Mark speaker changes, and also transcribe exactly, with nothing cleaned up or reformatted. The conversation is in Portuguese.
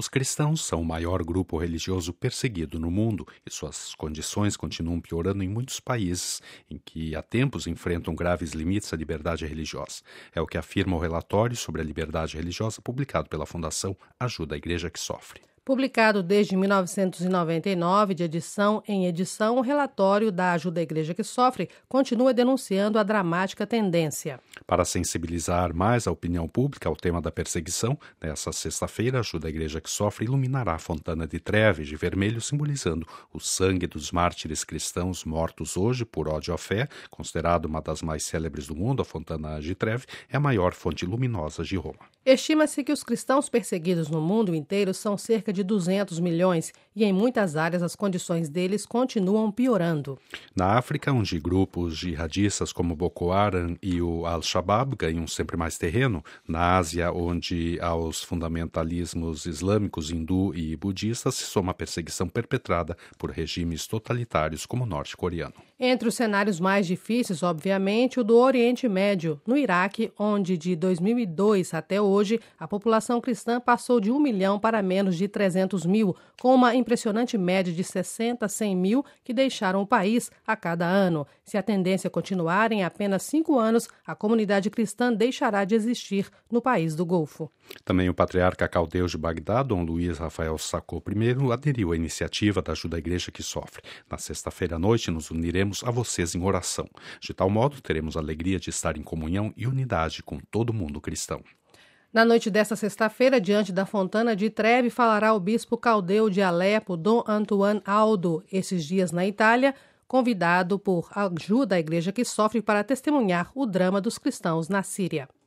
Speaker 1: Os cristãos são o maior grupo religioso perseguido no mundo e suas condições continuam piorando em muitos países em que há tempos enfrentam graves limites à liberdade religiosa. É o que afirma o relatório sobre a liberdade religiosa publicado pela Fundação Ajuda a Igreja que Sofre.
Speaker 2: Publicado desde mil novecentos e noventa e nove, de edição em edição, o relatório da Ajuda à Igreja que Sofre continua denunciando a dramática tendência.
Speaker 1: Para sensibilizar mais a opinião pública ao tema da perseguição, nesta sexta-feira, a Ajuda à Igreja que Sofre iluminará a Fontana de Trevi de vermelho, simbolizando o sangue dos mártires cristãos mortos hoje por ódio à fé. Considerada uma das mais célebres do mundo, a Fontana de Trevi é a maior fonte luminosa de Roma.
Speaker 2: Estima-se que os cristãos perseguidos no mundo inteiro são cerca de duzentos milhões e em muitas áreas as condições deles continuam piorando.
Speaker 1: Na África, onde grupos jihadistas como Boko Haram e o Al-Shabaab ganham sempre mais terreno, na Ásia, onde aos fundamentalismos islâmicos, hindu e budistas se soma a perseguição perpetrada por regimes totalitários como o norte-coreano.
Speaker 2: Entre os cenários mais difíceis, obviamente, o do Oriente Médio, no Iraque, onde de dois mil e dois até hoje a população cristã passou de um milhão para menos de trezentos mil, com uma impressionante média de sessenta a cem mil que deixaram o país a cada ano. Se a tendência continuar, em apenas cinco anos, a comunidade cristã deixará de existir no país do Golfo.
Speaker 1: Também o patriarca caldeu de Bagdá, Dom Luís Rafael Sacco I, aderiu à iniciativa da Ajuda à Igreja que Sofre. Na sexta-feira à noite nos uniremos a vocês em oração. De tal modo, teremos a alegria de estar em comunhão e unidade com todo mundo cristão.
Speaker 2: Na noite desta sexta-feira, diante da Fontana de Trevi, falará o bispo caldeu de Alepo, Dom Antoine Aldo, esses dias na Itália, convidado por Ajuda à Igreja que Sofre para testemunhar o drama dos cristãos na Síria.